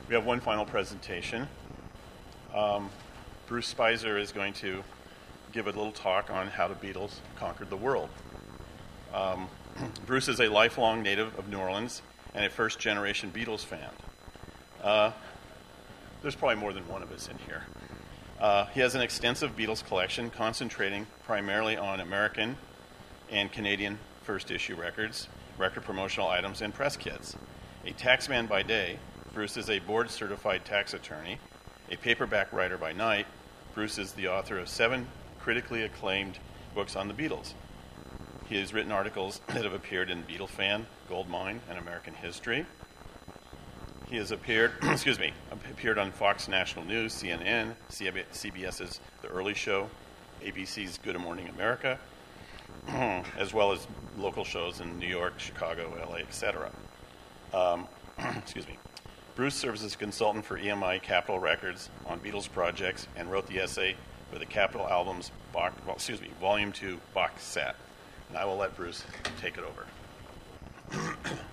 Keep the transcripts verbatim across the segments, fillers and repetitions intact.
we have one final presentation. Um, Bruce Spicer is going to give a little talk on how the Beatles conquered the world. Um, Bruce is a lifelong native of New Orleans and a first-generation Beatles fan. Uh, there's probably more than one of us in here. Uh, he has an extensive Beatles collection concentrating primarily on American and Canadian first-issue records, record promotional items, and press kits. A taxman by day, Bruce is a board-certified tax attorney. A paperback writer by night, Bruce is the author of seven critically acclaimed books on the Beatles. He has written articles that have appeared in Beatle Fan, Goldmine, and American History. He has appeared, excuse me, appeared on Fox National News, C N N, CBS's The Early Show, A B C's Good Morning America, as well as local shows in New York, Chicago, L A, et cetera. Um, excuse me. Bruce serves as a consultant for E M I Capitol Records on Beatles projects and wrote the essay for the Capitol Albums, box, well, excuse me, Volume two box set. And I will let Bruce take it over.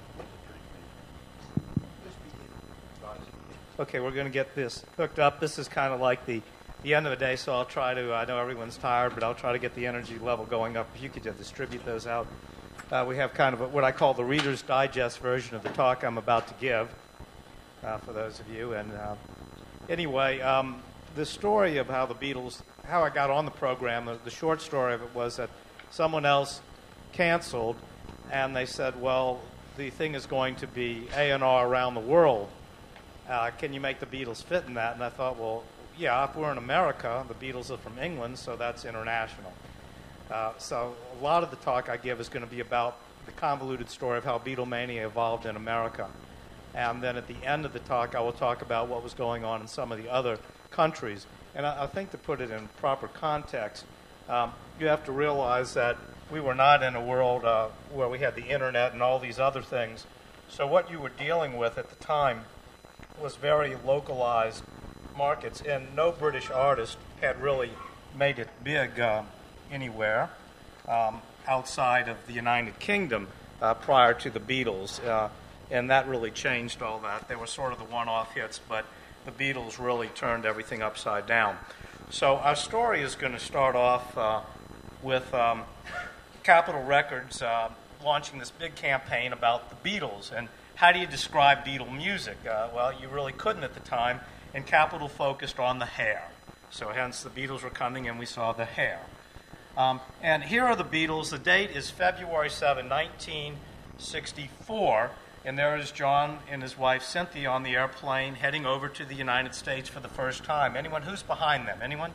Okay, we're going to get this hooked up. This is kind of like the, the end of the day, so I'll try to, I know everyone's tired, but I'll try to get the energy level going up. If you could just distribute those out. Uh, we have kind of a, what I call the Reader's Digest version of the talk I'm about to give, uh, for those of you. And uh, anyway, um, the story of how the Beatles, how I got on the program, the, the short story of it was that someone else canceled, and they said, well, the thing is going to be A and R around the world. Uh, can you make the Beatles fit in that? And I thought, well, yeah, if we're in America, the Beatles are from England, so that's international. Uh, so a lot of the talk I give is going to be about the convoluted story of how Beatlemania evolved in America. And then at the end of the talk, I will talk about what was going on in some of the other countries. And I, I think to put it in proper context, um, you have to realize that we were not in a world uh, where we had the internet and all these other things. So what you were dealing with at the time was very localized markets, and no British artist had really made it big uh, anywhere um, outside of the United Kingdom uh, prior to the Beatles, uh, and that really changed all that. They were sort of the one-off hits, but the Beatles really turned everything upside down. So our story is going to start off uh, with um, Capitol Records uh, launching this big campaign about the Beatles. And how do you describe Beatle music? Uh, well, you really couldn't at the time, and Capitol focused on the hair. So hence the Beatles were coming and we saw the hair. Um, and here are the Beatles. The date is February seventh, nineteen sixty-four, and there is John and his wife Cynthia on the airplane heading over to the United States for the first time. Anyone? Who's behind them? Anyone?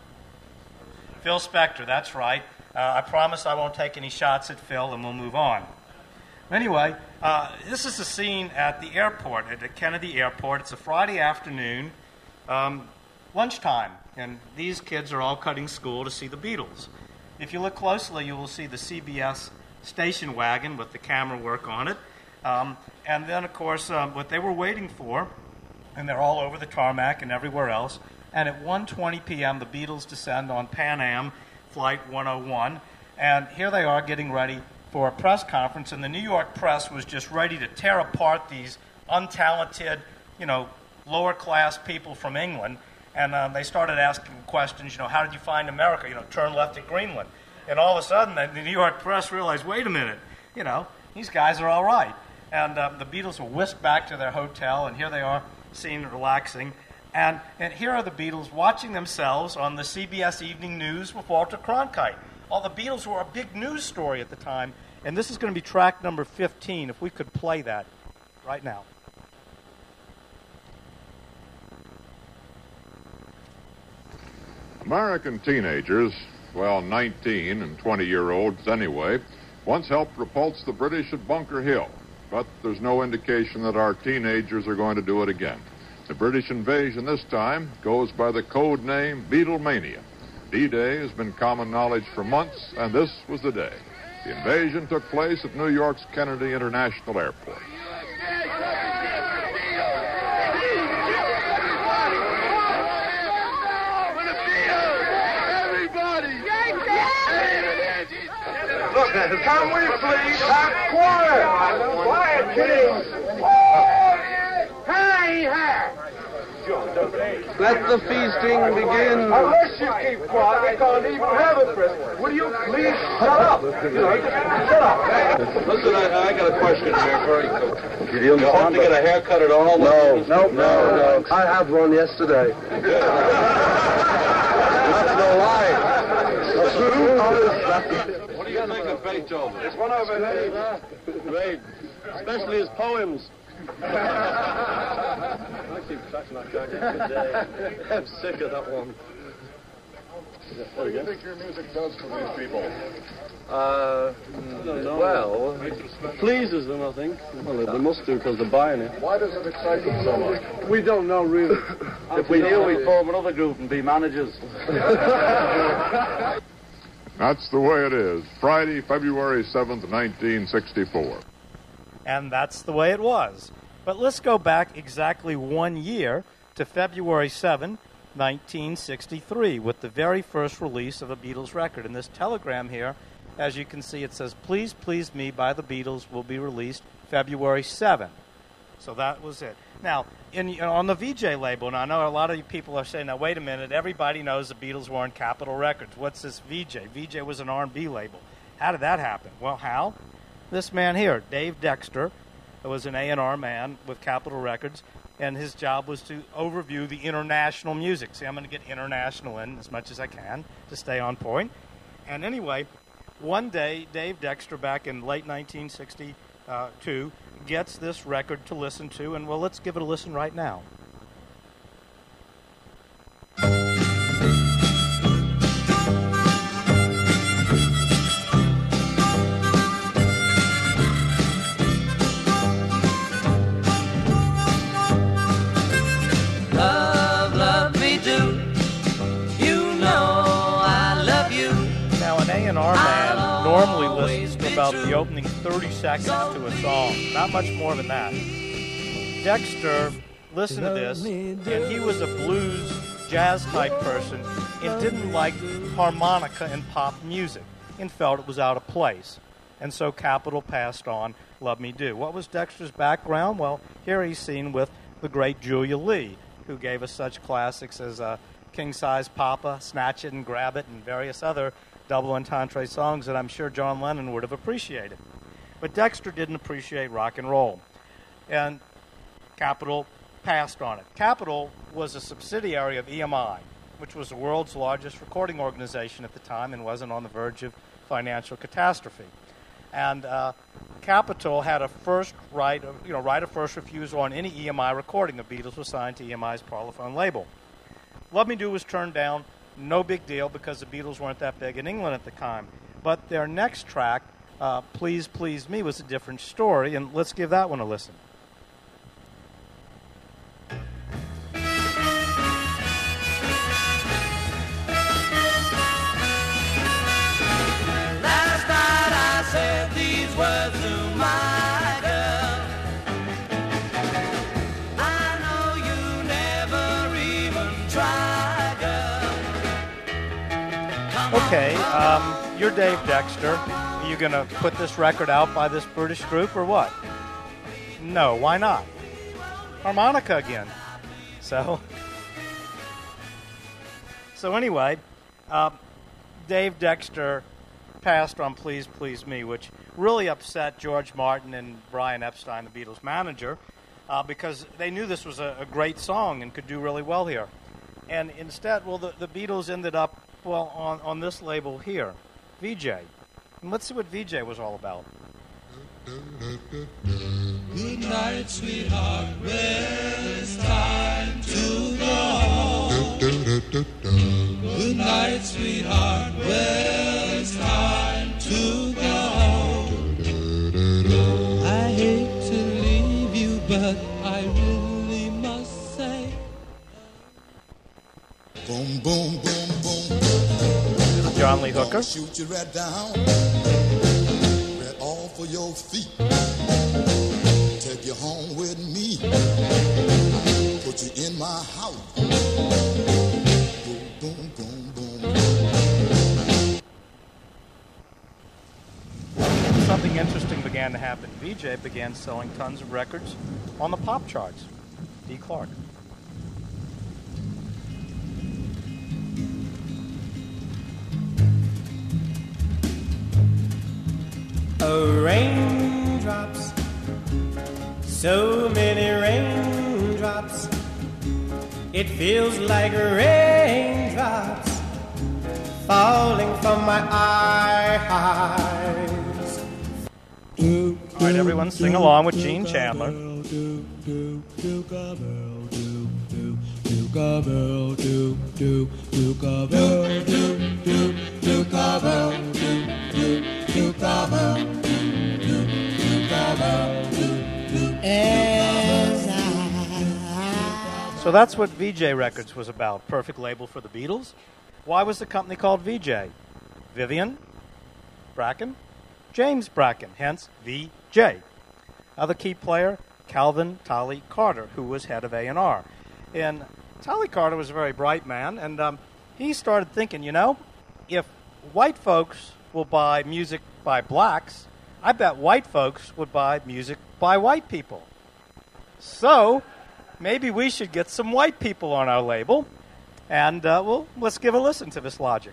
Phil Spector, that's right. Uh, I promise I won't take any shots at Phil, and we'll move on. Anyway, uh, this is the scene at the airport, at the Kennedy Airport. It's a Friday afternoon, um, lunchtime, and these kids are all cutting school to see the Beatles. If you look closely, you will see the C B S station wagon with the camera work on it. Um, and then, of course, um, what they were waiting for, and they're all over the tarmac and everywhere else, and at one twenty p.m., the Beatles descend on Pan Am Flight one oh one, and here they are getting ready for a press conference, and the New York press was just ready to tear apart these untalented, you know, lower-class people from England, and uh, they started asking questions, you know, how did you find America? You know, turn left at Greenland. And all of a sudden, the New York press realized, wait a minute, you know, these guys are all right. And uh, the Beatles were whisked back to their hotel, and here they are, seen relaxing. And, and here are the Beatles watching themselves on the C B S Evening News with Walter Cronkite. All the Beatles were a big news story at the time, and this is going to be track number fifteen, if we could play that right now. American teenagers, well, nineteen and twenty-year-olds anyway, once helped repulse the British at Bunker Hill, but there's no indication that our teenagers are going to do it again. The British invasion this time goes by the code name Beatlemania. D-Day has been common knowledge for months, and this was the day. The invasion took place at New York's Kennedy International Airport. Look, can we please have quiet? Quiet, please. Oh, hey, hey. Let the feasting begin. Unless you keep quiet, we can't even have a Christmas. Will you please shut up? You know, just shut up. Listen, I, I got a question here for you. Did you hope to get a haircut at all? No, no, no, no. I had one yesterday. That's no lie. The truth. What do you think of Beethoven? There's one over there. Great. Especially his poems. I keep touching that guy today. I'm sick of that one. What do you think your music does for these people? Uh, well, Pleases them, I think. Well, they must do because they're buying it. Why does it excite them so much? we don't know really. If we knew, we'd form another group and be managers. That's the way it is. Friday, February seventh, nineteen sixty-four. And that's the way it was. But let's go back exactly one year to February seventh, nineteen sixty-three, with the very first release of a Beatles record. And this telegram here, as you can see, it says, Please Please Me by the Beatles will be released February seventh. So that was it. Now, in, on the V J label, and I know a lot of you people are saying, now, wait a minute, everybody knows the Beatles were on Capitol Records. What's this V J? V J was an R and B label. How did that happen? Well, how? This man here, Dave Dexter, was an A and R man with Capitol Records, and his job was to overview the international music. See, I'm going to get international in as much as I can to stay on point. And anyway, one day, Dave Dexter, back in late nineteen sixty-two, gets this record to listen to, and well, let's give it a listen right now. Love, love me do. You know I love you. Now, an A and R man normally listens to about the opening thirty seconds to a song, not much more than that. Dexter listened to this, and he was a blues, jazz type person and didn't like harmonica and pop music and felt it was out of place. And so Capitol passed on Love Me Do. What was Dexter's background? Well, here he's seen with the great Julia Lee, who gave us such classics as uh, King Size Papa, Snatch It and Grab It, and various other double entendre songs that I'm sure John Lennon would have appreciated. But Dexter didn't appreciate rock and roll, and Capitol passed on it. Capitol was a subsidiary of E M I, which was the world's largest recording organization at the time and wasn't on the verge of financial catastrophe. And uh, Capitol had a first right, of, you know, right of first refusal on any E M I recording. The Beatles were signed to E M I's Parlophone label. Love Me Do was turned down. No big deal because the Beatles weren't that big in England at the time. But their next track, uh, Please Please Me, was a different story, and let's give that one a listen. Last night I said these words to my girl. I know you never even try, girl. Okay, um, you're Dave Dexter. Are you going to put this record out by this British group or what? No, why not? Harmonica again. So, so anyway, uh, Dave Dexter passed on Please Please Me, which really upset George Martin and Brian Epstein, the Beatles manager, uh, because they knew this was a, a great song and could do really well here. And instead, well, the, the Beatles ended up, well, on, on this label here, V J. And let's see what V J was all about. Good night, sweetheart. Well, it's time to go. Good night, sweetheart. Well, it's time to go. I hate to leave you, but I really must say. Boom, boom, boom, boom. This is John Lee Hooker. Shoot you right down. Right off of your feet. Take you home with me. Put you in my house. Boom, boom, boom, boom. Something interesting began to happen. V J began selling tons of records on the pop charts. Dee Clark. So many raindrops, it feels like raindrops falling from my eyes. All right, everyone, sing along with Gene Chandler. So that's what V J Records was about, perfect label for the Beatles. Why was the company called V J? Vivian Bracken, James Bracken, hence V J. Other key player, Calvin Tolly Carter, who was head of A and R. And Tolly Carter was a very bright man, and um, he started thinking, you know, if white folks will buy music by blacks, I bet white folks would buy music by white people. So maybe we should get some white people on our label, and uh, well, let's give a listen to this logic.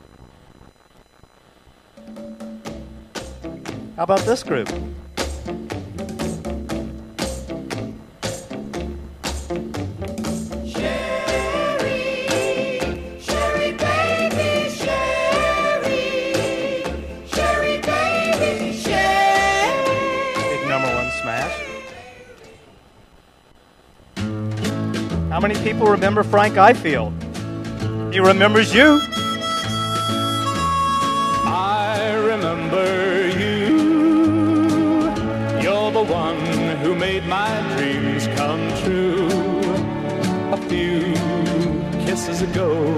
How about this group? How many people remember Frank Ifield? He remembers you. I remember you. You're the one who made my dreams come true. A few kisses ago.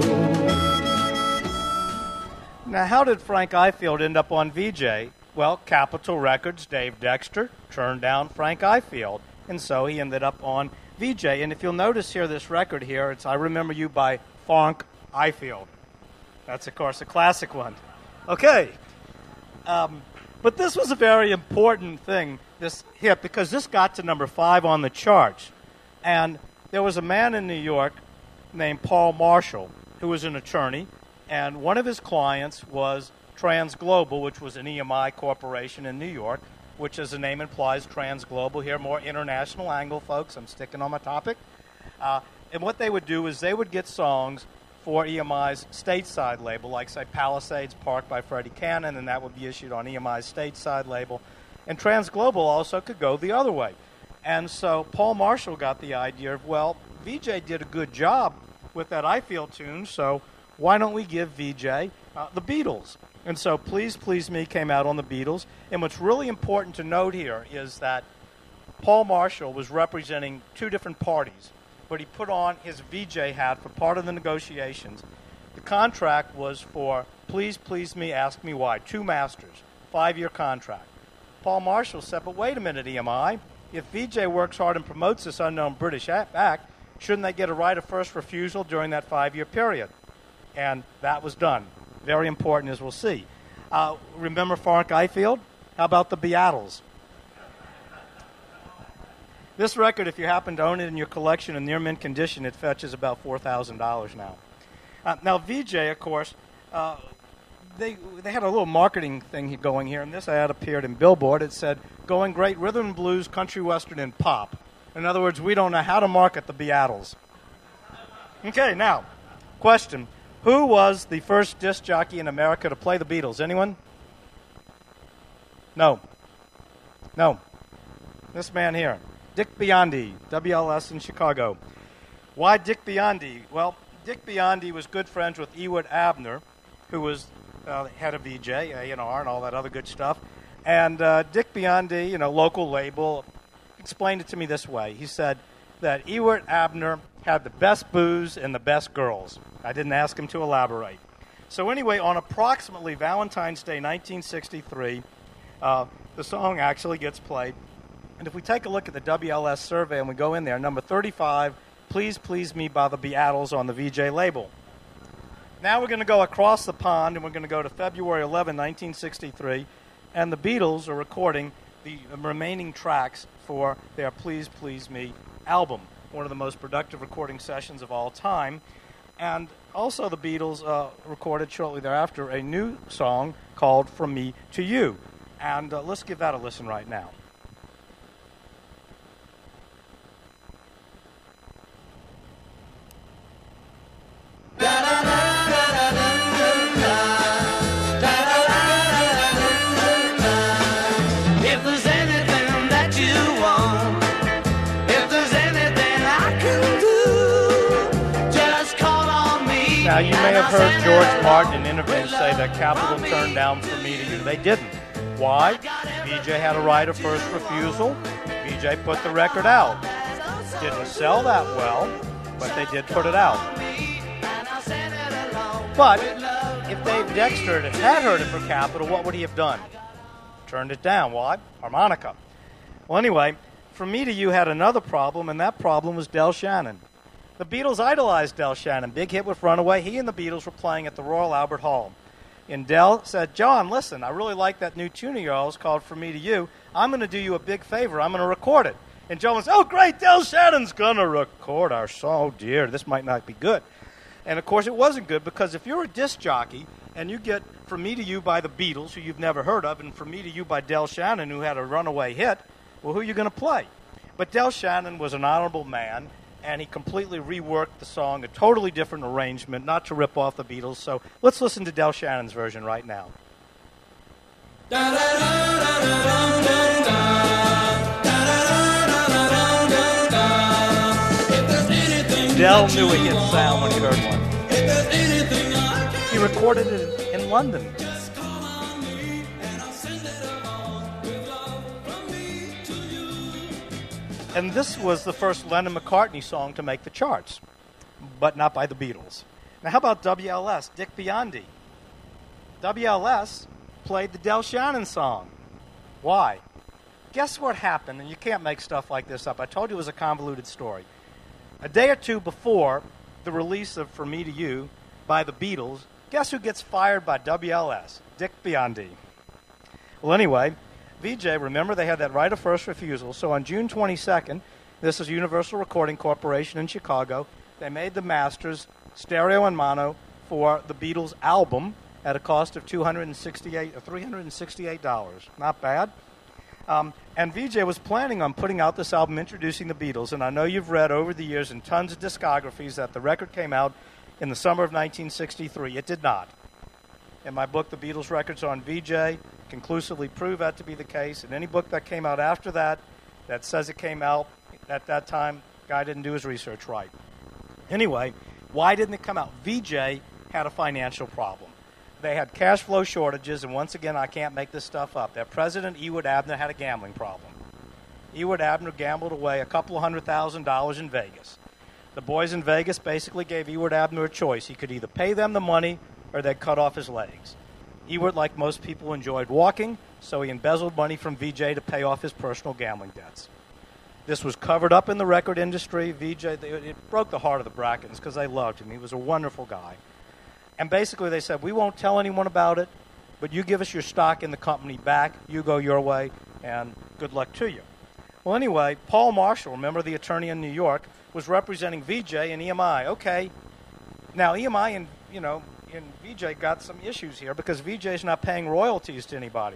Now, how did Frank Ifield end up on V J? Well, Capitol Records, Dave Dexter, turned down Frank Ifield, and so he ended up on V J. And if you'll notice here, this record here, it's I Remember You by Frank Ifield. That's, of course, a classic one. Okay. Um, but this was a very important thing, this hit, because this got to number five on the charts. And there was a man in New York named Paul Marshall, who was an attorney, and one of his clients was Transglobal, which was an E M I corporation in New York, which, as the name implies, Transglobal. Here, more international angle, folks. I'm sticking on my topic. Uh, and what they would do is they would get songs for E M I's stateside label, like, say, Palisades Park by Freddie Cannon, and that would be issued on E M I's stateside label. And Transglobal also could go the other way. And so Paul Marshall got the idea of, well, V J did a good job with that Ifield tune, so why don't we give V J uh, the Beatles? And so Please Please Me came out on the Beatles. And what's really important to note here is that Paul Marshall was representing two different parties, but he put on his V J hat for part of the negotiations. The contract was for Please Please Me, Ask Me Why, two masters, five-year contract. Paul Marshall said, but wait a minute, E M I. If V J works hard and promotes this unknown British act, shouldn't they get a right of first refusal during that five-year period? And that was done. Very important, as we'll see. Uh, remember Frank Ifield? How about the Beatles? This record, if you happen to own it in your collection in near mint condition, it fetches about four thousand dollars now. Uh, now, V J, of course, uh, they they had a little marketing thing going here, and this ad appeared in Billboard. It said, going great rhythm and blues, country western, and pop. In other words, we don't know how to market the Beatles. Okay, now, question. Who was the first disc jockey in America to play the Beatles? Anyone? No. No. This man here. Dick Biondi, W L S in Chicago. Why Dick Biondi? Well, Dick Biondi was good friends with Ewart Abner, who was uh, head of V J, A and R, and all that other good stuff. And uh, Dick Biondi, you know, local label, explained it to me this way. He said that Ewart Abner had the best booze and the best girls. I didn't ask him to elaborate. So anyway, on approximately Valentine's Day, nineteen sixty-three, uh, the song actually gets played. And if we take a look at the W L S survey and we go in there, number thirty-five, Please Please Me by the Beatles on the V J label. Now we're going to go across the pond, and we're going to go to February eleventh, nineteen sixty-three, and the Beatles are recording the remaining tracks for their Please Please Me album, one of the most productive recording sessions of all time. And also the Beatles uh, recorded shortly thereafter a new song called From Me to You. And uh, let's give that a listen right now. Now, you may have heard George Martin in interviews say that Capitol turned down For Me to You. They didn't. Why? V J had a right of first refusal. V J put the record out. Didn't sell that well, but they did put it out. But if Dave Dexter had heard it for Capitol, what would he have done? Turned it down. Why? Harmonica. Well, anyway, For Me to You had another problem, and that problem was Del Shannon. The Beatles idolized Del Shannon. Big hit with Runaway. He and the Beatles were playing at the Royal Albert Hall. And Del said, John, listen, I really like that new tune of yours called For Me to You. I'm going to do you a big favor. I'm going to record it. And John was, oh, great, Del Shannon's going to record our song. Oh, dear, this might not be good. And, of course, it wasn't good because if you're a disc jockey and you get For Me to You by the Beatles, who you've never heard of, and For Me to You by Del Shannon, who had a runaway hit, well, who are you going to play? But Del Shannon was an honorable man, and he completely reworked the song, a totally different arrangement, not to rip off the Beatles. So let's listen to Del Shannon's version right now. Del knew a hit sound when he heard one. He recorded it in London. And this was the first Lennon-McCartney song to make the charts, but not by the Beatles. Now, how about W L S, Dick Biondi? W L S played the Del Shannon song. Why? Guess what happened? And you can't make stuff like this up. I told you it was a convoluted story. A day or two before the release of For Me to You by the Beatles, guess who gets fired by W L S? Dick Biondi. Well, anyway, V J, remember, they had that right of first refusal. So on June twenty-second, this is Universal Recording Corporation in Chicago. They made the masters stereo and mono for the Beatles album at a cost of two hundred sixty-eight dollars or three hundred sixty-eight dollars. Not bad. Um, and V J was planning on putting out this album introducing the Beatles. And I know you've read over the years in tons of discographies that the record came out in the summer of nineteen sixty-three. It did not. In my book, The Beatles Records on V J, conclusively prove that to be the case. And any book that came out after that that says it came out at that time, guy didn't do his research right. Anyway, why didn't it come out? V J had a financial problem. They had cash flow shortages, and once again, I can't make this stuff up. Their president, Ewart Abner, had a gambling problem. Ewart Abner gambled away a couple of hundred thousand dollars in Vegas. The boys in Vegas basically gave Ewart Abner a choice. He could either pay them the money or they'd cut off his legs. Ewart, like most people, enjoyed walking, so he embezzled money from V J to pay off his personal gambling debts. This was covered up in the record industry. V J, it broke the heart of the Brackens because they loved him. He was a wonderful guy. And basically they said, we won't tell anyone about it, but you give us your stock in the company back, you go your way, and good luck to you. Well, anyway, Paul Marshall, remember the attorney in New York, was representing V J and E M I. Okay, now E M I and, you know, and V J got some issues here because V J's not paying royalties to anybody.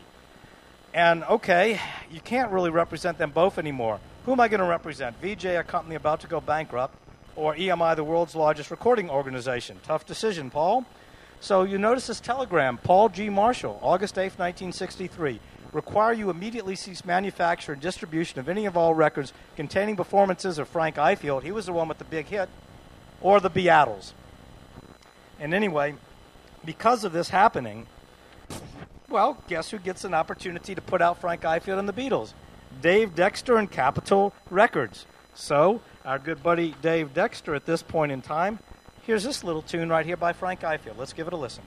And, okay, you can't really represent them both anymore. Who am I going to represent? V J, a company about to go bankrupt, or E M I, the world's largest recording organization? Tough decision, Paul. So you notice this telegram, Paul G. Marshall, August eighth, nineteen sixty-three. Require you immediately cease manufacture and distribution of any of all records containing performances of Frank Ifield. He was the one with the big hit. Or the Beatles. And anyway, because of this happening, well, guess who gets an opportunity to put out Frank Ifield and the Beatles? Dave Dexter and Capitol Records. So, our good buddy Dave Dexter at this point in time, here's this little tune right here by Frank Ifield. Let's give it a listen.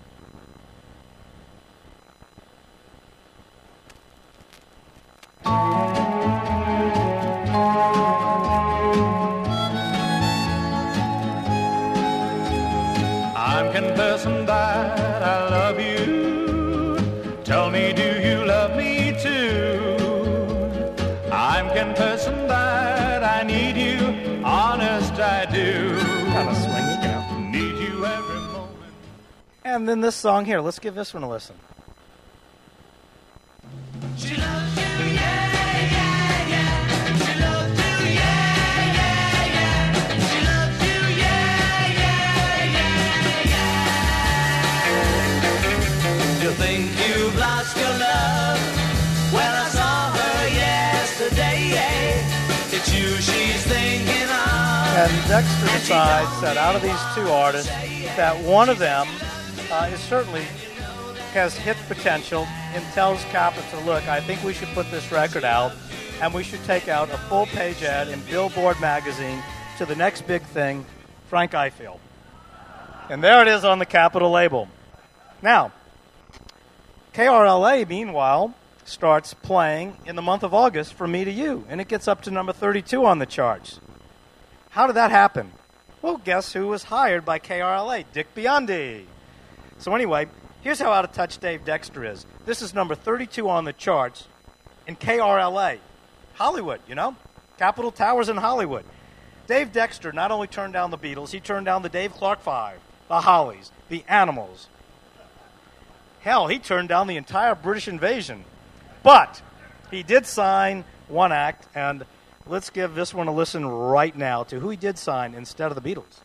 I'm confessing that I love you. Tell me, do you love me too? I'm confessing that I need you. Honest, I do. Kind of swingy, you know. Need you every moment. And then this song here. Let's give this one a listen. She loves you, yeah, yeah, yeah. She loves you, yeah, yeah, yeah. She loves you, yeah, yeah, yeah, yeah. You think you've lost your love? Well, I saw her yesterday. It's you she's thinking of. And Dexter decides that out of these two artists, that one of them uh, is certainly has hit potential and tells Capitol, look, I think we should put this record out and we should take out a full-page ad in Billboard magazine to the next big thing, Frank Ifield. And there it is on the Capitol label. Now, K R L A, meanwhile, starts playing in the month of August for Me to You, and it gets up to number thirty-two on the charts. How did that happen? Well, guess who was hired by K R L A? Dick Biondi. So anyway, here's how out of touch Dave Dexter is. This is number thirty-two on the charts in K R L A. Hollywood, you know? Capitol Towers in Hollywood. Dave Dexter not only turned down the Beatles, he turned down the Dave Clark Five, the Hollies, the Animals. Hell, he turned down the entire British invasion. But he did sign one act, and let's give this one a listen right now to who he did sign instead of the Beatles.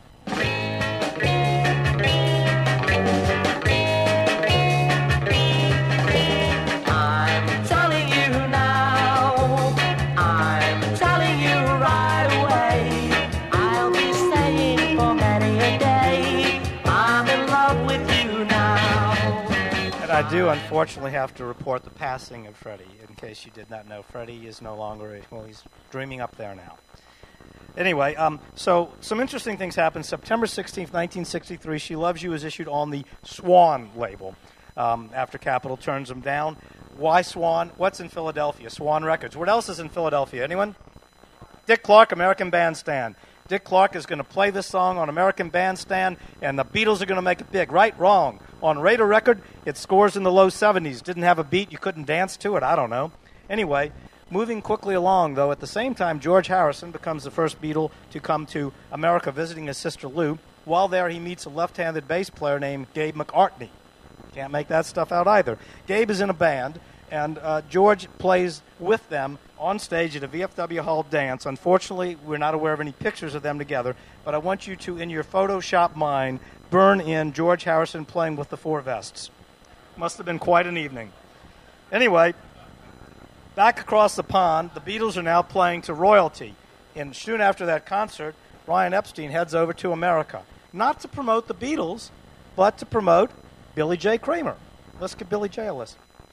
I'm telling you now, I'm telling you right away, I'll be staying for many a day, I'm in love with you now. And I do unfortunately have to report the passing of Freddie. In case you did not know, Freddie is no longer, well, he's dreaming up there now. Anyway, um, so some interesting things happened. September sixteenth, nineteen sixty-three, She Loves You is issued on the Swan label um, after Capitol turns them down. Why Swan? What's in Philadelphia? Swan Records. What else is in Philadelphia? Anyone? Dick Clark, American Bandstand. Dick Clark is going to play this song on American Bandstand, and the Beatles are going to make it big. Right? Wrong. On Radar Record, it scores in the low seventies. Didn't have a beat. You couldn't dance to it. I don't know. Anyway, moving quickly along, though, at the same time, George Harrison becomes the first Beatle to come to America visiting his sister Lou. While there, he meets a left-handed bass player named Gabe McCartney. Can't make that stuff out either. Gabe is in a band, and uh, George plays with them on stage at a V F W Hall dance. Unfortunately, we're not aware of any pictures of them together, but I want you to, in your Photoshop mind, burn in George Harrison playing with the Four Vests. Must have been quite an evening. Anyway, back across the pond, the Beatles are now playing to royalty. And soon after that concert, Brian Epstein heads over to America. Not to promote the Beatles, but to promote Billy J. Kramer. Let's give Billy J. a listen.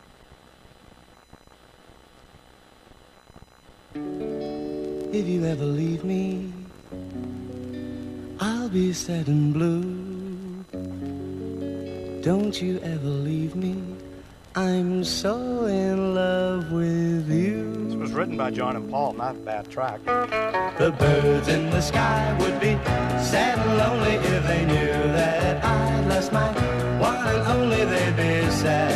If you ever leave me, I'll be sad and blue. Don't you ever leave me, I'm so in love with you. This was written by John and Paul, not a bad track. The birds in the sky would be sad and lonely if they knew that I lost my one and only. They'd be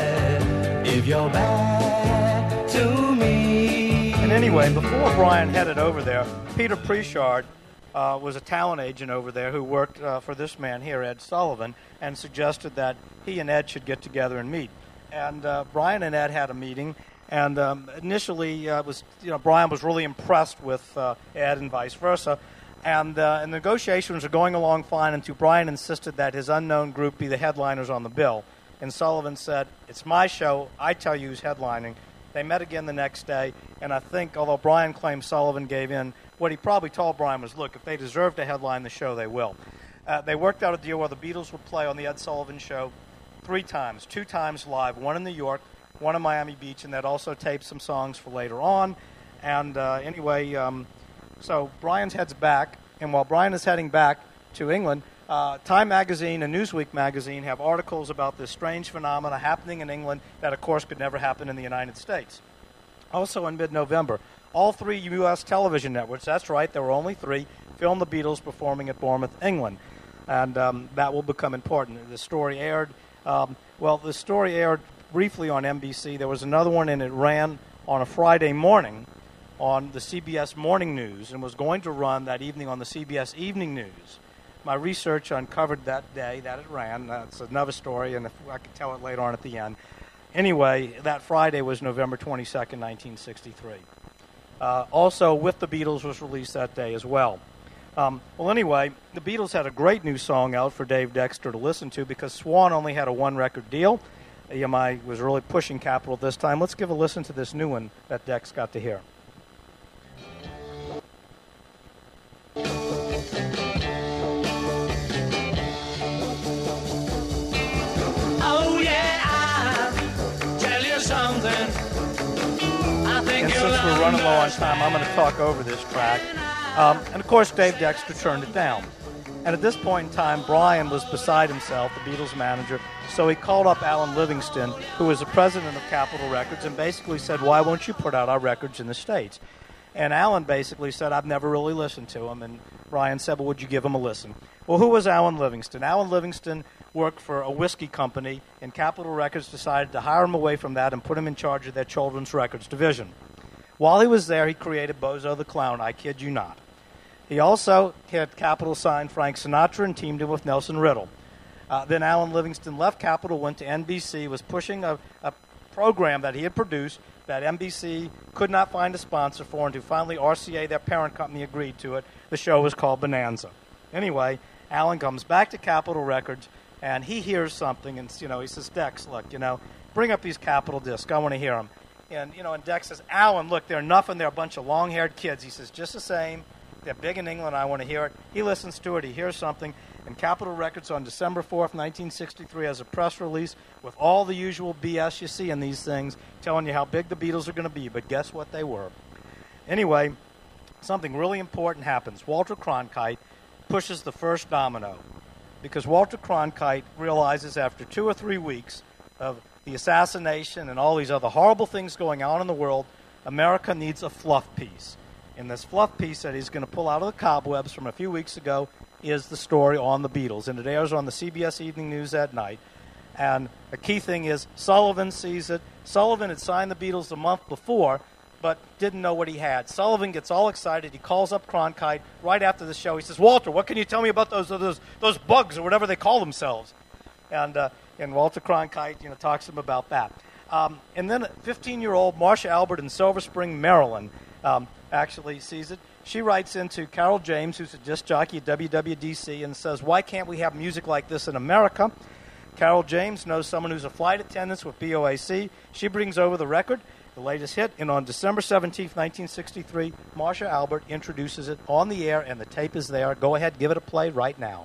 sad if you're back to me. And anyway, before Brian headed over there, Peter Prichard uh, was a talent agent over there who worked uh, for this man here, Ed Sullivan, and suggested that he and Ed should get together and meet. And uh, Brian and Ed had a meeting, and um, initially uh, was you know Brian was really impressed with uh, Ed and vice versa, and, uh, and the negotiations were going along fine until Brian insisted that his unknown group be the headliners on the bill. And Sullivan said, "It's my show. I tell you who's headlining." They met again the next day, and I think, although Brian claims Sullivan gave in, what he probably told Brian was, look, if they deserve to headline the show, they will. Uh, they worked out a deal where the Beatles would play on the Ed Sullivan Show three times, two times live, one in New York, one in Miami Beach, and they'd also tape some songs for later on. And uh, anyway, um, so Brian's heads back, and while Brian is heading back to England, uh, Time Magazine and Newsweek Magazine have articles about this strange phenomena happening in England that, of course, could never happen in the United States. Also in mid-November, all three U S television networks, that's right, there were only three, filmed the Beatles performing at Bournemouth, England. And um, that will become important. The story aired Um, well, the story aired briefly on N B C. There was another one, and it ran on a Friday morning on the C B S Morning News and was going to run that evening on the C B S Evening News. My research uncovered that day that it ran. That's another story, and if I could tell it later on at the end. Anyway, that Friday was November twenty-second, nineteen sixty-three. Uh, also, With the Beatles was released that day as well. Um, well, anyway, the Beatles had a great new song out for Dave Dexter to listen to because Swan only had a one-record deal. E M I was really pushing Capitol this time. Let's give a listen to this new one that Dex got to hear. running low on time. I'm going to talk over this track. Um, and, of course, Dave Dexter turned it down. And at this point in time, Brian was beside himself, the Beatles manager, so he called up Alan Livingston, who was the president of Capitol Records, and basically said, why won't you put out our records in the States? And Alan basically said, I've never really listened to him. And Brian said, well, would you give him a listen? Well, who was Alan Livingston? Alan Livingston worked for a whiskey company, and Capitol Records decided to hire him away from that and put him in charge of their children's records division. While he was there, he created Bozo the Clown, I kid you not. He also had Capitol sign Frank Sinatra and teamed him with Nelson Riddle. Uh, then Alan Livingston left Capitol, went to N B C, was pushing a, a program that he had produced that N B C could not find a sponsor for, and to finally R C A, their parent company, agreed to it. The show was called Bonanza. Anyway, Alan comes back to Capitol Records, and he hears something, and you know, he says, Dex, look, you know, bring up these Capitol discs. I want to hear them. And, you know, and Dex says, Alan, look, they're nothing. They're a bunch of long-haired kids. He says, just the same. They're big in England. I want to hear it. He listens to it. He hears something. And Capitol Records on December fourth, nineteen sixty-three has a press release with all the usual B S you see in these things, telling you how big the Beatles are going to be. But guess what they were? Anyway, something really important happens. Walter Cronkite pushes the first domino because Walter Cronkite realizes after two or three weeks of the assassination and all these other horrible things going on in the world, America needs a fluff piece. And this fluff piece that he's going to pull out of the cobwebs from a few weeks ago is the story on the Beatles. And it airs on the C B S Evening News that night. And the key thing is Sullivan sees it. Sullivan had signed the Beatles the month before, but didn't know what he had. Sullivan gets all excited. He calls up Cronkite right after the show. He says, Walter, what can you tell me about those those, those bugs or whatever they call themselves? And uh, and Walter Cronkite, you know, talks to him about that. Um, and then fifteen-year-old Marcia Albert in Silver Spring, Maryland, um, actually sees it. She writes into Carol James, who's a disc jockey at W W D C, and says, why can't we have music like this in America? Carol James knows someone who's a flight attendant with B O A C. She brings over the record, the latest hit, and on December seventeenth, nineteen sixty-three, Marcia Albert introduces it on the air, and the tape is there. Go ahead, give it a play right now.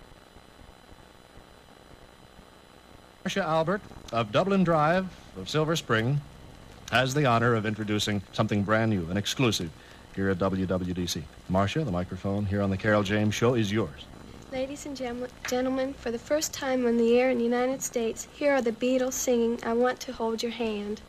Marcia Albert of Dublin Drive of Silver Spring has the honor of introducing something brand new and exclusive here at W W D C. Marcia, the microphone here on the Carol James Show is yours. Ladies and gem- gentlemen, for the first time on the air in the United States, here are the Beatles singing I Want to Hold Your Hand.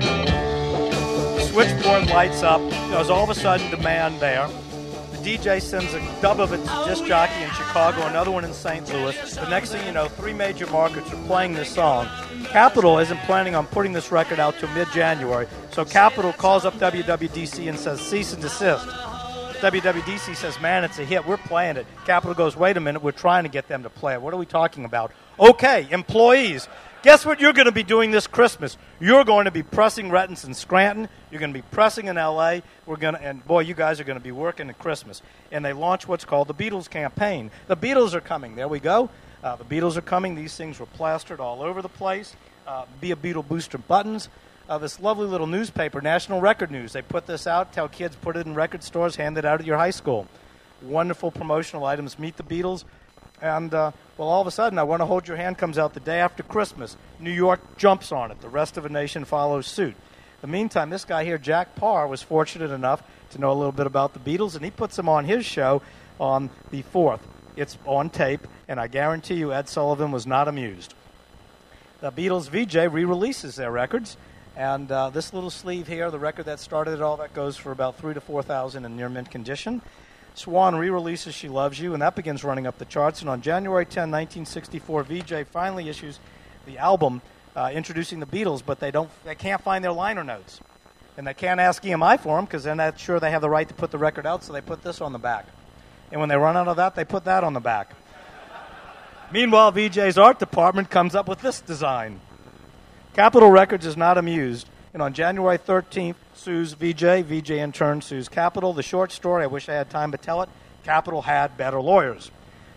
Switchboard lights up. There's all of a sudden demand there. The D J sends a dub of it to disc jockey in Chicago, another one in Saint Louis. The next thing you know, three major markets are playing this song. Capitol isn't planning on putting this record out till mid-January, so Capitol calls up W W D C and says, cease and desist. W W D C says, man, it's a hit. We're playing it. Capitol goes, wait a minute, we're trying to get them to play it. What are we talking about? Okay, employees, guess what you're going to be doing this Christmas? You're going to be pressing retins in Scranton. You're going to be pressing in L A. We're going to, and boy, you guys are going to be working at Christmas. And they launch what's called the Beatles campaign. The Beatles are coming. There we go. Uh, the Beatles are coming. These things were plastered all over the place. Uh, Be a Beatle booster buttons. Uh, this lovely little newspaper, National Record News. They put this out, tell kids, put it in record stores, hand it out at your high school. Wonderful promotional items. Meet the Beatles. And, uh, well, all of a sudden, I Want to Hold Your Hand comes out the day after Christmas. New York jumps on it. The rest of the nation follows suit. In the meantime, this guy here, Jack Parr, was fortunate enough to know a little bit about the Beatles, and he puts them on his show on the fourth. It's on tape, and I guarantee you Ed Sullivan was not amused. The Beatles V J re-releases their records, and uh, this little sleeve here, the record that started it all, that goes for about three to four thousand in near mint condition. Swan re-releases She Loves You, and that begins running up the charts. And on January tenth, nineteen sixty-four, V J finally issues the album uh, introducing the Beatles, but they don't, they can't find their liner notes, and they can't ask E M I for them because they're not sure they have the right to put the record out. So they put this on the back, and when they run out of that, they put that on the back. Meanwhile, V J's art department comes up with this design. Capitol Records is not amused, and on January thirteenth, sues V J. V J in turn sues Capitol. The short story, I wish I had time to tell it, Capitol had better lawyers.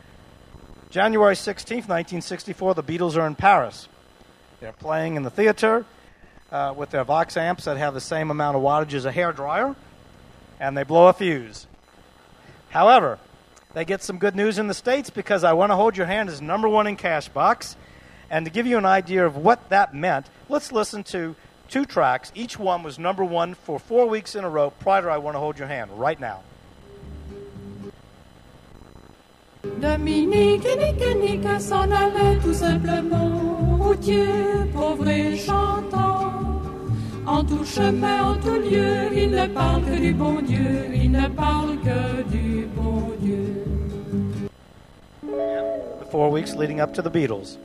January sixteenth, nineteen sixty-four, the Beatles are in Paris. They're playing in the theater uh, with their Vox amps that have the same amount of wattage as a hairdryer, and they blow a fuse. However, they get some good news in the States because I Want to Hold Your Hand is number one in Cashbox. And to give you an idea of what that meant, let's listen to two tracks. Each one was number one for four weeks in a row prior to I Want to Hold Your Hand, right now. Dominique, Nique, Nique s'en allait tout simplement, routier, pauvre et chantant. En tout chemin, en tout lieu, il ne parle que du bon Dieu, il ne parle que du bon Dieu. The four weeks leading up to the Beatles.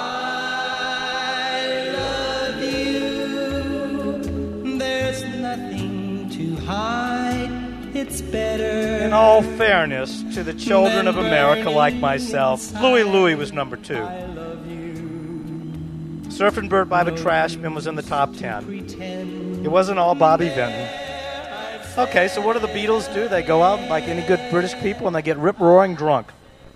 I love you. There's nothing to hide. It's better. In all fairness to the children of America like myself, Louie Louie was number two. Surfing Bird by the Trashmen was in the top ten. It wasn't all Bobby Vinton. Okay, so what do the Beatles do? They go out like any good British people and they get rip-roaring drunk.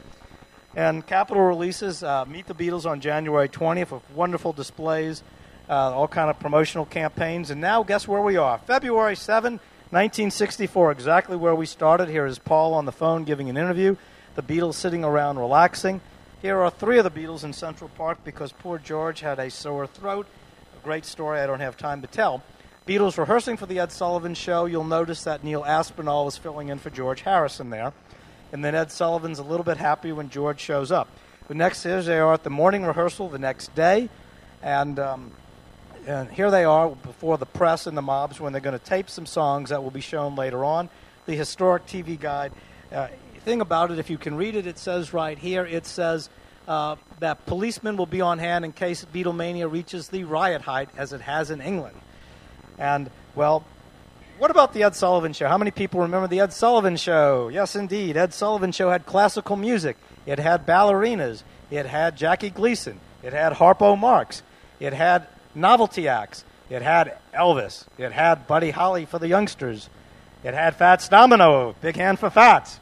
And Capitol releases uh, Meet the Beatles on January twentieth with wonderful displays, uh, all kind of promotional campaigns. And now guess where we are? February seventh, nineteen sixty-four, exactly where we started. Here is Paul on the phone giving an interview. The Beatles sitting around relaxing. Here are three of the Beatles in Central Park because poor George had a sore throat. A great story I don't have time to tell. Beatles rehearsing for the Ed Sullivan Show. You'll notice that Neil Aspinall was filling in for George Harrison there. And then Ed Sullivan's a little bit happy when George shows up. The next is they are at the morning rehearsal the next day. And, um, and here they are before the press and the mobs when they're going to tape some songs that will be shown later on. The historic T V guide. Uh, thing about it, if you can read it, it says right here, it says uh, that policemen will be on hand in case Beatlemania reaches the riot height as it has in England. And, well, what about the Ed Sullivan Show? How many people remember the Ed Sullivan Show? Yes, indeed. Ed Sullivan Show had classical music. It had ballerinas. It had Jackie Gleason. It had Harpo Marx. It had novelty acts. It had Elvis. It had Buddy Holly for the youngsters. It had Fats Domino, Big Hand for Fats.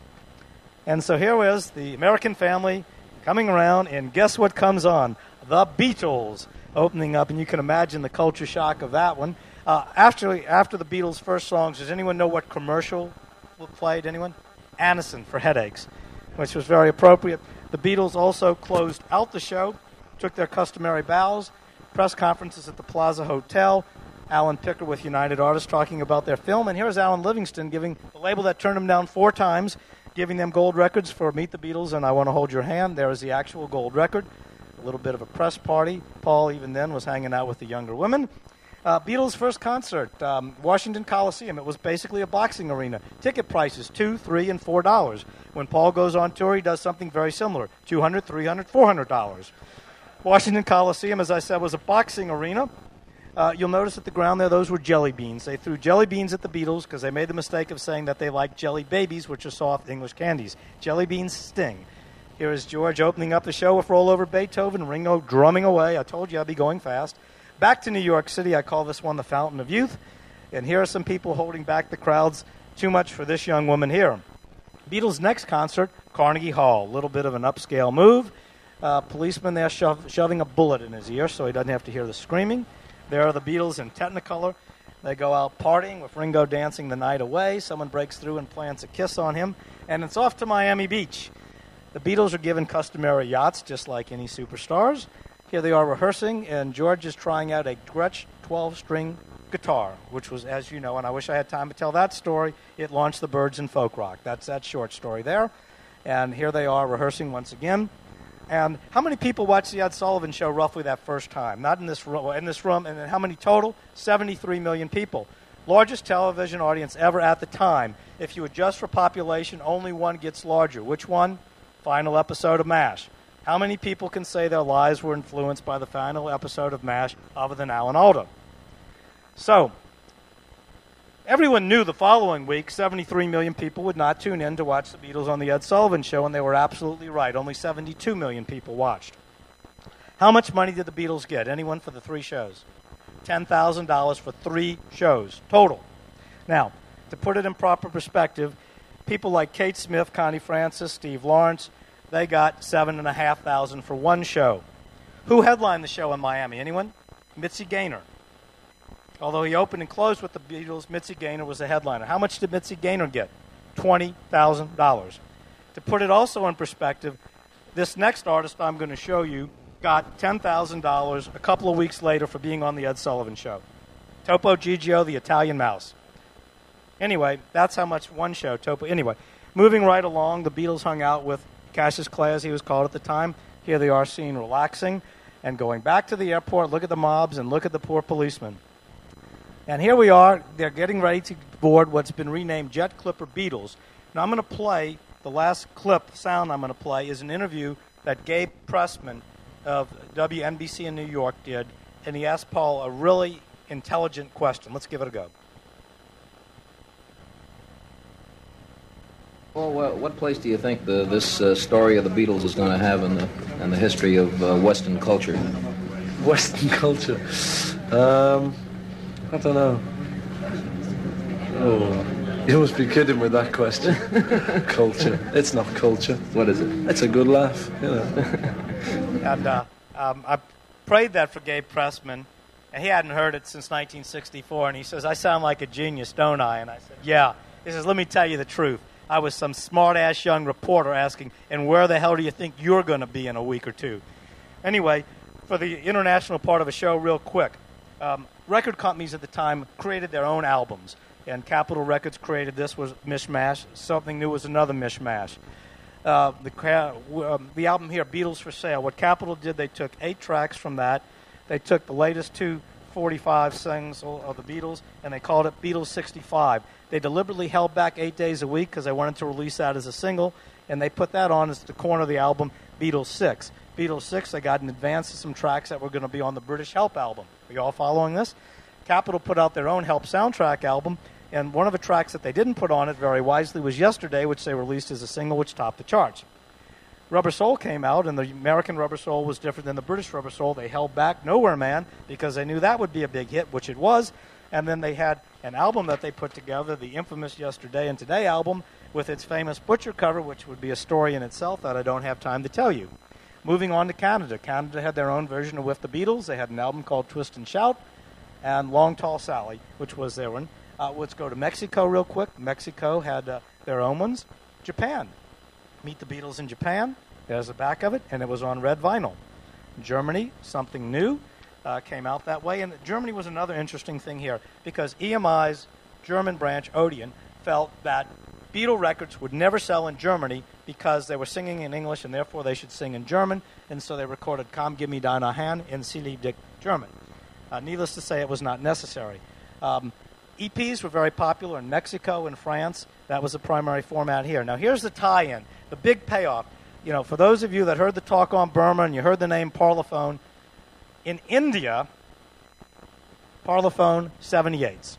And so here was the American family coming around, and guess what comes on? The Beatles opening up, and you can imagine the culture shock of that one. Uh, after, after the Beatles' first songs, does anyone know what commercial played? Anyone? Anacin for headaches, which was very appropriate. The Beatles also closed out the show, took their customary bows, press conferences at the Plaza Hotel, Alan Picker with United Artists talking about their film, and here's Alan Livingston giving the label that turned him down four times, giving them gold records for Meet the Beatles and I Want to Hold Your Hand. There is the actual gold record. A little bit of a press party. Paul, even then, was hanging out with the younger women. Uh, Beatles' first concert, um, Washington Coliseum. It was basically a boxing arena. Ticket prices, two, three, and four dollars. When Paul goes on tour, he does something very similar, two hundred, three hundred, four hundred dollars. Washington Coliseum, as I said, was a boxing arena. Uh, you'll notice at the ground there, those were jelly beans. They threw jelly beans at the Beatles because they made the mistake of saying that they liked jelly babies, which are soft English candies. Jelly beans sting. Here is George opening up the show with Roll Over Beethoven, Ringo drumming away. I told you I'd be going fast. Back to New York City, I call this one the Fountain of Youth. And here are some people holding back the crowds. Too much for this young woman here. Beatles' next concert, Carnegie Hall. A little bit of an upscale move. Uh, policeman there sho- shoving a bullet in his ear so he doesn't have to hear the screaming. There are the Beatles in Technicolor. They go out partying with Ringo dancing the night away. Someone breaks through and plants a kiss on him. And it's off to Miami Beach. The Beatles are given customary yachts just like any superstars. Here they are rehearsing, and George is trying out a Gretsch twelve-string guitar, which was, as you know, and I wish I had time to tell that story, it launched the Byrds in folk rock. That's that short story there. And here they are rehearsing once again. And how many people watched the Ed Sullivan Show roughly that first time? Not in this room, in this room. And then how many total? seventy-three million people. Largest television audience ever at the time. If you adjust for population, only one gets larger. Which one? Final episode of MASH. How many people can say their lives were influenced by the final episode of MASH other than Alan Alda? So, everyone knew the following week seventy-three million people would not tune in to watch the Beatles on the Ed Sullivan Show, and they were absolutely right. Only seventy-two million people watched. How much money did the Beatles get? Anyone for the three shows? ten thousand dollars for three shows total. Now, to put it in proper perspective, people like Kate Smith, Connie Francis, Steve Lawrence, they got seven thousand five hundred dollars for one show. Who headlined the show in Miami? Anyone? Mitzi Gaynor. Although he opened and closed with the Beatles, Mitzi Gaynor was the headliner. How much did Mitzi Gaynor get? twenty thousand dollars. To put it also in perspective, this next artist I'm going to show you got ten thousand dollars a couple of weeks later for being on the Ed Sullivan Show. Topo Gigio, the Italian mouse. Anyway, that's how much one show, Topo. Anyway, moving right along, the Beatles hung out with Cassius Clay, as he was called at the time. Here they are seen relaxing and going back to the airport. Look at the mobs and look at the poor policemen. And here we are. They're getting ready to board what's been renamed Jet Clipper Beatles. Now I'm going to play, the last clip sound I'm going to play is an interview that Gabe Pressman of W N B C in New York did, and he asked Paul a really intelligent question. Let's give it a go. Well, what, what place do you think the, this uh, story of the Beatles is going to have in the in the history of uh, Western culture? Western culture? Um, I don't know. Oh, you must be kidding with that question. Culture. It's not culture. What is it? It's a good laugh, you know. And uh, um, I played that for Gabe Pressman, and he hadn't heard it since nineteen sixty-four, and he says, I sound like a genius, don't I? And I said, yeah. He says, let me tell you the truth. I was some smart-ass young reporter asking, and where the hell do you think you're going to be in a week or two? Anyway, for the international part of the show, real quick, um, record companies at the time created their own albums, and Capitol Records created this was Mishmash. Something New was another Mishmash. Uh, the, um, the album here, Beatles for Sale, what Capitol did, they took eight tracks from that. They took the latest two forty-five songs of the Beatles, and they called it Beatles sixty-five. They deliberately held back eight days a week because they wanted to release that as a single, and they put that on as the corner of the album, Beatles six. Beatles six, they got in advance of some tracks that were going to be on the British Help album. Are you all following this? Capitol put out their own Help soundtrack album, and one of the tracks that they didn't put on it very wisely was Yesterday, which they released as a single, which topped the charts. Rubber Soul came out, and the American Rubber Soul was different than the British Rubber Soul. They held back Nowhere Man because they knew that would be a big hit, which it was. And then they had an album that they put together, the infamous Yesterday and Today album, with its famous Butcher cover, which would be a story in itself that I don't have time to tell you. Moving on to Canada. Canada had their own version of With the Beatles. They had an album called Twist and Shout, and Long Tall Sally, which was their one. Uh, let's go to Mexico real quick. Mexico had uh, their own ones. Japan. Meet the Beatles in Japan. There's the back of it, and it was on red vinyl. Germany, Something New, uh, came out that way. And Germany was another interesting thing here because E M I's German branch, Odeon, felt that Beatle records would never sell in Germany because they were singing in English and therefore they should sing in German, and so they recorded Komm, Gimme Deine Hand in Sie Dick German. Uh, needless to say, it was not necessary. Um, E Ps were very popular in Mexico and France. That was the primary format here. Now, here's the tie-in, the big payoff. You know, for those of you that heard the talk on Burma and you heard the name Parlophone, in India, Parlophone seventy-eights.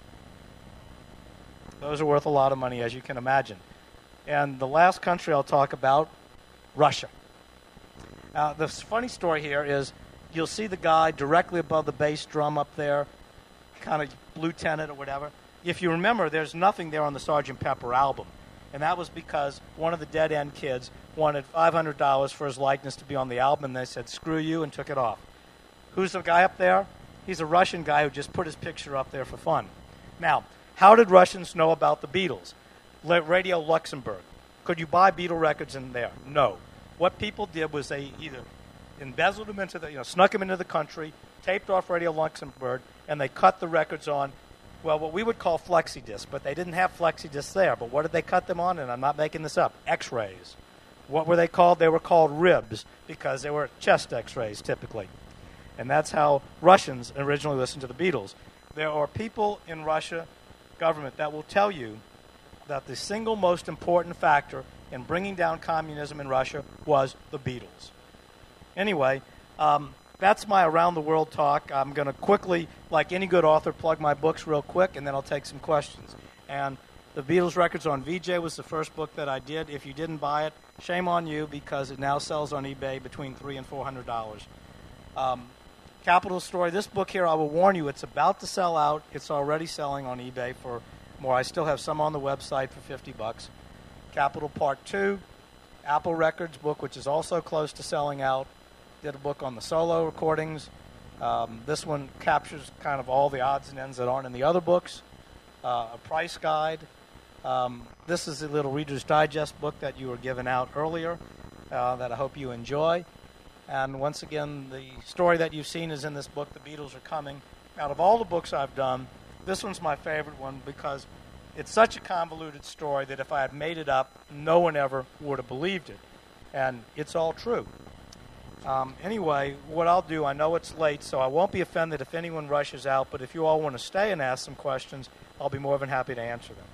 Those are worth a lot of money, as you can imagine. And the last country I'll talk about, Russia. Now, the funny story here is you'll see the guy directly above the bass drum up there, kind of lieutenant or whatever. If you remember, there's nothing there on the Sergeant Pepper album. And that was because one of the Dead End kids wanted five hundred dollars for his likeness to be on the album, and they said, screw you, and took it off. Who's the guy up there? He's a Russian guy who just put his picture up there for fun. Now, how did Russians know about the Beatles? Le- Radio Luxembourg. Could you buy Beatle records in there? No. What people did was they either embezzled them into the, you know, snuck them into the country, taped off Radio Luxembourg, and they cut the records on, well, what we would call flexi discs, but they didn't have flexi discs there. But what did they cut them on? And I'm not making this up. X-rays. What were they called? They were called ribs because they were chest X-rays typically. And that's how Russians originally listened to the Beatles. There are people in Russia government that will tell you that the single most important factor in bringing down communism in Russia was the Beatles. Anyway, um, that's my Around the World talk. I'm going to quickly, like any good author, plug my books real quick, and then I'll take some questions. And the Beatles Records on V J was the first book that I did. If you didn't buy it, shame on you because it now sells on eBay between three and four hundred dollars. Um, Capital Story. This book here, I will warn you, it's about to sell out. It's already selling on eBay for more. I still have some on the website for fifty bucks. Capital Part Two, Apple Records book, which is also close to selling out. Did a book on the solo recordings. Um, this one captures kind of all the odds and ends that aren't in the other books. Uh, a price guide. Um, this is a little Reader's Digest book that you were given out earlier uh, that I hope you enjoy. And once again, the story that you've seen is in this book, The Beatles Are Coming. Out of all the books I've done, This one's my favorite one because it's such a convoluted story that if I had made it up, no one ever would have believed it. And it's all true. Um, anyway, what I'll do, I know it's late, so I won't be offended if anyone rushes out, but if you all want to stay and ask some questions, I'll be more than happy to answer them.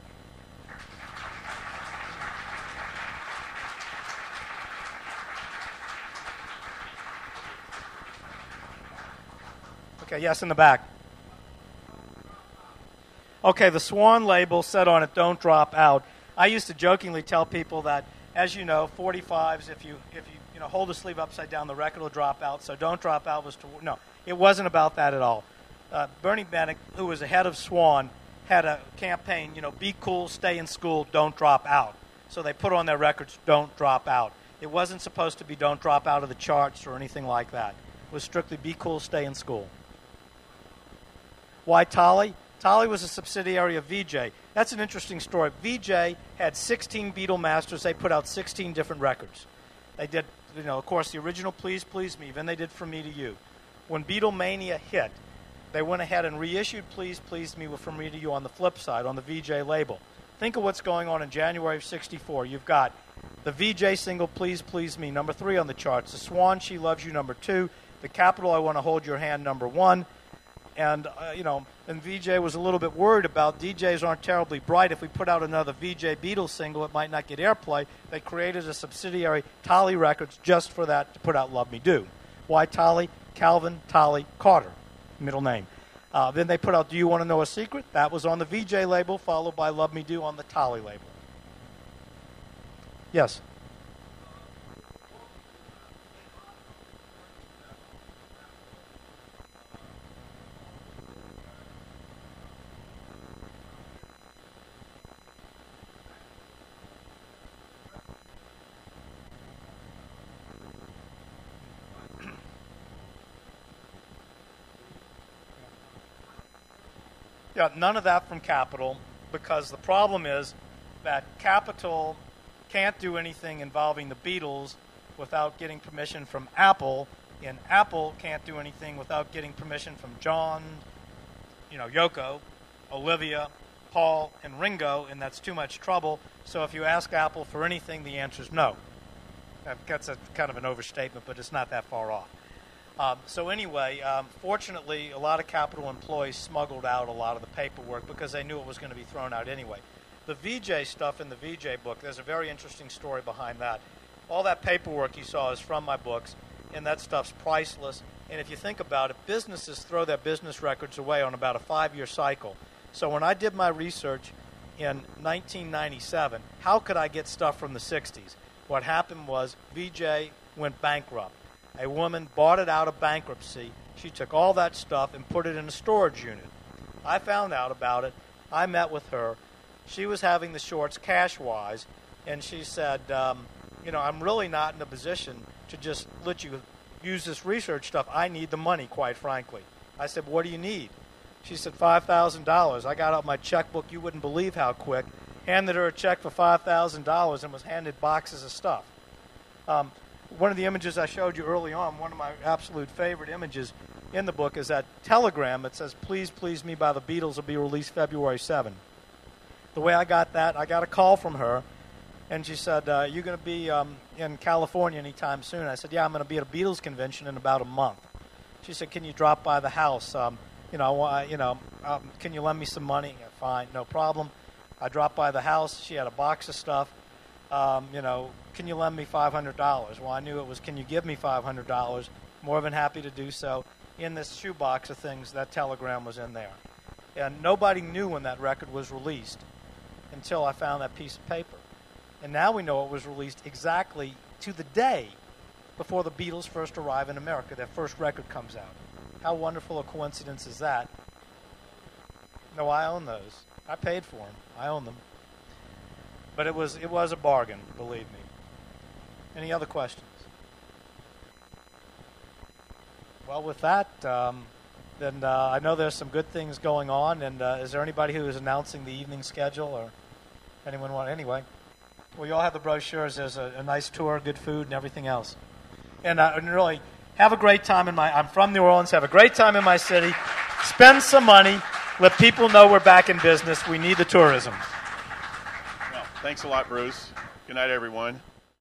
Okay, yes, in the back. Okay, the Swan label said on it, "Don't drop out." I used to jokingly tell people that, as you know, forty-fives, if you if you you know hold the sleeve upside down, the record will drop out. So "Don't drop out" was to no, it wasn't about that at all. Uh, Bernie Bennett, who was the head of Swan, had a campaign, you know, be cool, stay in school, don't drop out. So they put on their records, "Don't drop out." It wasn't supposed to be "Don't drop out of the charts" or anything like that. It was strictly be cool, stay in school. Why Tolly? Tolly was a subsidiary of V J. That's an interesting story. V J had sixteen Beatle masters. They put out sixteen different records. They did, you know, of course, the original Please Please Me. Then they did From Me to You. When Beatlemania hit, they went ahead and reissued Please Please Me with From Me to You on the flip side, on the V J label. Think of what's going on in January of sixty-four. You've got the V J single Please Please Me, number three on the charts. The Swan, She Loves You, number two. The Capitol, I Want to Hold Your Hand, number one. And, uh, you know, and V J was a little bit worried about D Js aren't terribly bright. If we put out another V J Beatles single, it might not get airplay. They created a subsidiary, Tolly Records, just for that, to put out Love Me Do. Why Tolly? Calvin Tolly Carter, middle name. Uh, then they put out Do You Want to Know a Secret? That was on the V J label, followed by Love Me Do on the Tolly label. Yes? Yeah, none of that from Capitol, because the problem is that Capitol can't do anything involving the Beatles without getting permission from Apple, and Apple can't do anything without getting permission from John, you know, Yoko, Olivia, Paul, and Ringo, and that's too much trouble. So if you ask Apple for anything, the answer is no. That's a kind of an overstatement, but it's not that far off. Um, so anyway, um, fortunately, a lot of Capitol employees smuggled out a lot of the paperwork because they knew it was going to be thrown out anyway. The V J stuff in the V J book, there's a very interesting story behind that. All that paperwork you saw is from my books, and that stuff's priceless. And if you think about it, businesses throw their business records away on about a five-year cycle. So when I did my research in nineteen ninety-seven, how could I get stuff from the sixties? What happened was V J went bankrupt. A woman bought it out of bankruptcy. She took all that stuff and put it in a storage unit. I found out about it. I met with her. She was having the shorts cash-wise, and she said, um, you know, I'm really not in a position to just let you use this research stuff. I need the money, quite frankly. I said, what do you need? She said, five thousand dollars. I got out my checkbook. You wouldn't believe how quick. Handed her a check for five thousand dollars and was handed boxes of stuff. Um, One of the images I showed you early on, one of my absolute favorite images in the book, is that telegram that says, Please Please Me by the Beatles will be released February seventh. The way I got that, I got a call from her, and she said, uh, you going to be um, in California anytime soon? I said, yeah, I'm going to be at a Beatles convention in about a month. She said, can you drop by the house? Um, you know, uh, you know, um, can you lend me some money? Yeah, fine, no problem. I dropped by the house. She had a box of stuff. Um, you know, can you lend me five hundred dollars? Well, I knew it was, can you give me five hundred dollars? More than happy to do so. In this shoebox of things, that telegram was in there. And nobody knew when that record was released until I found that piece of paper. And now we know it was released exactly to the day before the Beatles first arrive in America. Their first record comes out. How wonderful a coincidence is that? No, I own those. I paid for them. I own them. But it was it was a bargain, believe me. Any other questions? Well, with that, um, then uh, I know there's some good things going on. And uh, is there anybody who is announcing the evening schedule, or anyone want? Anyway, well, you all have the brochures. There's a, a nice tour, good food, and everything else. And, uh, and really, have a great time in my. I'm from New Orleans. Have a great time in my city. Spend some money. let people know we're back in business. We need the tourism. Well, thanks a lot, Bruce. Good night, everyone.